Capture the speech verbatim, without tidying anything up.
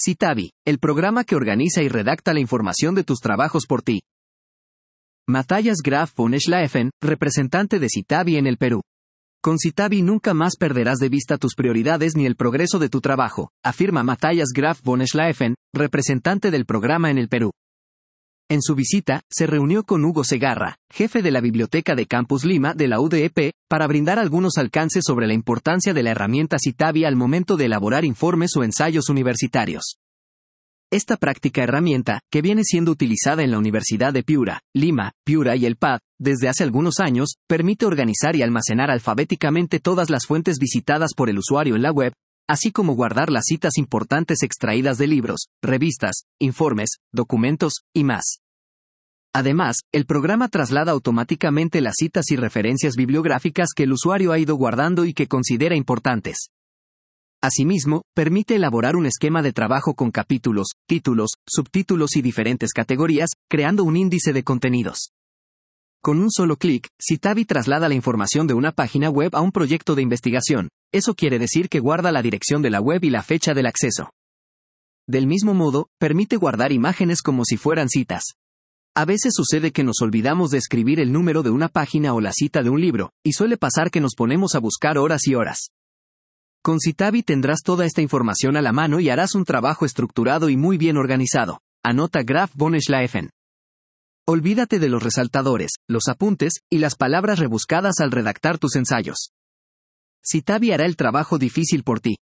Citavi, el programa que organiza y redacta la información de tus trabajos por ti. Matthias Graf von Schleifen, representante de Citavi en el Perú. Con Citavi nunca más perderás de vista tus prioridades ni el progreso de tu trabajo, afirma Matthias Graf von Schleifen, representante del programa en el Perú. En su visita, se reunió con Hugo Segarra, jefe de la Biblioteca de Campus Lima de la U D E P, para brindar algunos alcances sobre la importancia de la herramienta Citavi al momento de elaborar informes o ensayos universitarios. Esta práctica herramienta, que viene siendo utilizada en la Universidad de Piura, Lima, Piura y el P A D, desde hace algunos años, permite organizar y almacenar alfabéticamente todas las fuentes visitadas por el usuario en la web, así como guardar las citas importantes extraídas de libros, revistas, informes, documentos, y más. Además, el programa traslada automáticamente las citas y referencias bibliográficas que el usuario ha ido guardando y que considera importantes. Asimismo, permite elaborar un esquema de trabajo con capítulos, títulos, subtítulos y diferentes categorías, creando un índice de contenidos. Con un solo clic, Citavi traslada la información de una página web a un proyecto de investigación. Eso quiere decir que guarda la dirección de la web y la fecha del acceso. Del mismo modo, permite guardar imágenes como si fueran citas. A veces sucede que nos olvidamos de escribir el número de una página o la cita de un libro, y suele pasar que nos ponemos a buscar horas y horas. Con Citavi tendrás toda esta información a la mano y harás un trabajo estructurado y muy bien organizado, anota Graf von Schleifen. Olvídate de los resaltadores, los apuntes, y las palabras rebuscadas al redactar tus ensayos. Citavi hará el trabajo difícil por ti.